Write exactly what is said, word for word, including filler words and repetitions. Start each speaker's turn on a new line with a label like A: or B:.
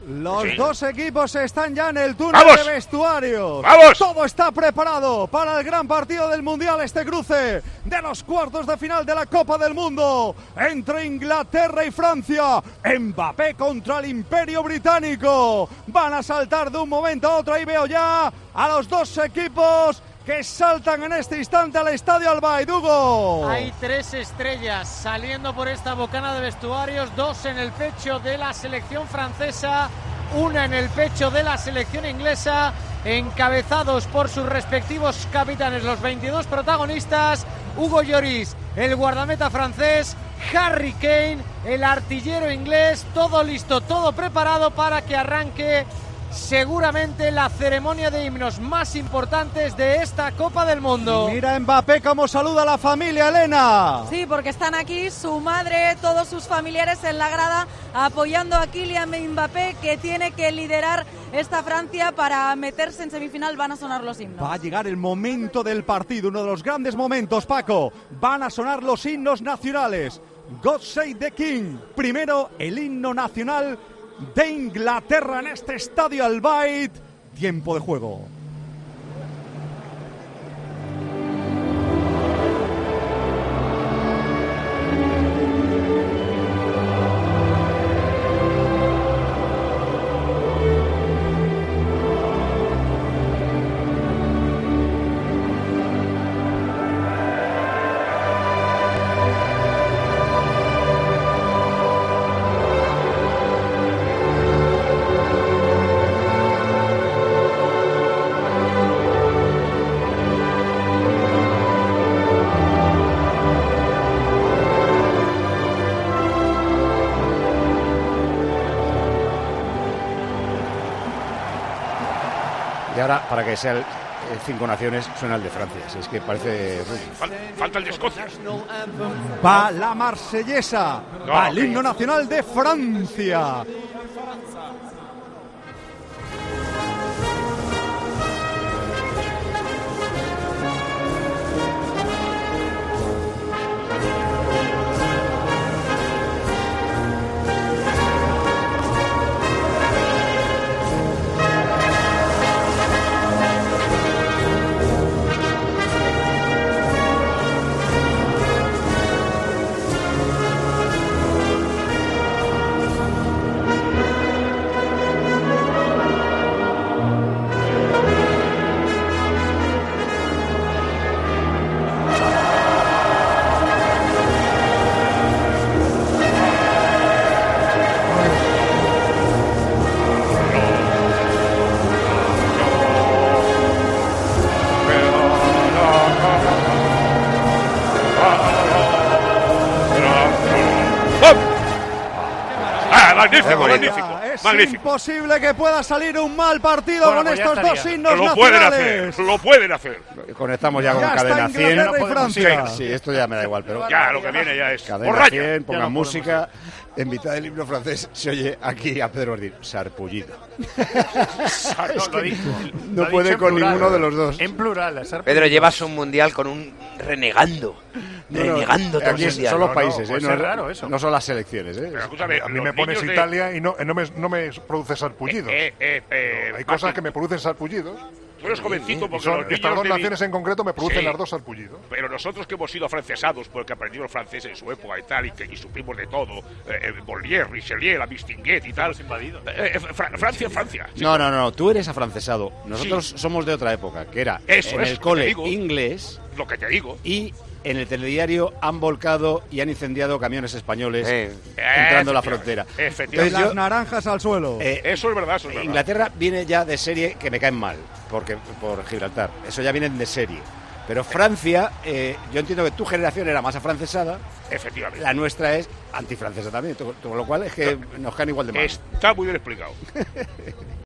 A: Los
B: sí.
A: dos equipos están ya en el túnel
B: ¡Vamos!
A: de vestuarios.
B: ¡Vamos!
A: Todo está preparado para el gran partido del Mundial, este cruce de los cuartos de final de la Copa del Mundo entre Inglaterra y Francia. Mbappé contra el Imperio Británico. Van a saltar de un momento a otro. Ahí veo ya a los dos equipos que saltan en este instante al estadio Al Bayt. Hugo.
C: Hay tres estrellas saliendo por esta bocana de vestuarios, dos en el pecho de la selección francesa, una en el pecho de la selección inglesa, encabezados por sus respectivos capitanes, los veintidós protagonistas. Hugo Lloris, el guardameta francés, Harry Kane, el artillero inglés, todo listo, todo preparado para que arranque seguramente la ceremonia de himnos más importantes de esta Copa del Mundo.
A: Mira Mbappé cómo saluda a la familia, Elena.
D: Sí, porque están aquí su madre, todos sus familiares en la grada apoyando a Kylian Mbappé, que tiene que liderar esta Francia para meterse en semifinal. Van a sonar los himnos.
A: Va a llegar el momento del partido, uno de los grandes momentos, Paco. Van a sonar los himnos nacionales. God Save the King. Primero el himno nacional de Inglaterra en este estadio Al Bayt. Tiempo de juego.
E: Y ahora, para que sea el, el Cinco Naciones, suena el de Francia. Si es que parece...
B: Fal- falta el de Escocia.
A: Va la marsellesa.
B: No,
A: Va el
B: que-
A: himno nacional de Francia.
B: ¡Ah, magnífico,
E: bonito.
B: magnífico!
A: Es
B: Magnífico.
A: imposible que pueda salir un mal partido
C: Bueno,
A: con
C: pues ya
A: estos
C: estaría.
A: dos himnos
B: Lo pueden
A: nacionales.
B: hacer, lo pueden hacer.
E: Conectamos ya con
A: Ya está
E: Cadena cien.
A: Inglaterra y
E: No podemos-
A: Francia.
E: Sí, sí, esto ya me da igual, pero...
B: Ya, lo que viene ya es
E: Cadena
B: borracha.
E: cien, pongan
C: Ya no
E: música. En mitad del himno francés se oye aquí a Pedro Ordín, sarpullido.
C: No, lo ha dicho-
E: No
C: lo ha
E: puede
C: dicho en
E: con
C: plural.
E: ninguno de los dos.
C: En plural, a ser-
F: Pedro, llevas un mundial con un renegando.
E: No, no,
F: renegando todo el
E: aquí es-
F: mundial.
E: son los
C: No, no,
E: países,
C: pues
E: ¿eh? No,
C: es raro eso.
E: no son las selecciones, ¿eh?
B: Pero escúchame,
G: A mí
B: los
G: me pones
B: niños de-
G: Italia y no, no, me, no me produce sarpullidos.
B: Eh, eh, eh,
G: Hay cosas
B: Martín,
G: que me producen sarpullidos.
B: Tú eres jovencito
G: Y
B: porque
G: son,
B: los
G: estas
B: niños
G: dos
B: de mi-
G: naciones en concreto me producen
B: Sí.
G: las dos sarpullidos.
B: Pero nosotros que hemos sido afrancesados porque aprendimos francés en su época y tal, y, que, y supimos de todo, eh, eh, Molière, Richelieu, la Mistinguet y tal.
C: invadido.
B: Eh, eh, Fra- Francia, Francia. Sí.
E: No, no, no, tú eres afrancesado. Nosotros somos de otra época, que era
B: Eso,
E: en
B: eso,
E: el
B: te
E: cole
B: digo.
E: inglés
B: Lo que te digo.
E: y en el telediario han volcado y han incendiado camiones españoles
F: Eh.
E: entrando a la
B: Efectivamente,
E: frontera.
B: efectivamente.
E: Entonces
A: Las
E: yo-
A: naranjas al suelo.
E: eh,
B: Eso es verdad, eso es verdad.
E: Inglaterra viene ya de serie que me caen mal, porque por Gibraltar. Eso ya vienen de serie. Pero Francia, eh, yo entiendo que tu generación era más afrancesada,
B: Efectivamente.
E: la nuestra es antifrancesa también, to- con lo cual es que nos caen igual de mal.
B: Está muy bien explicado.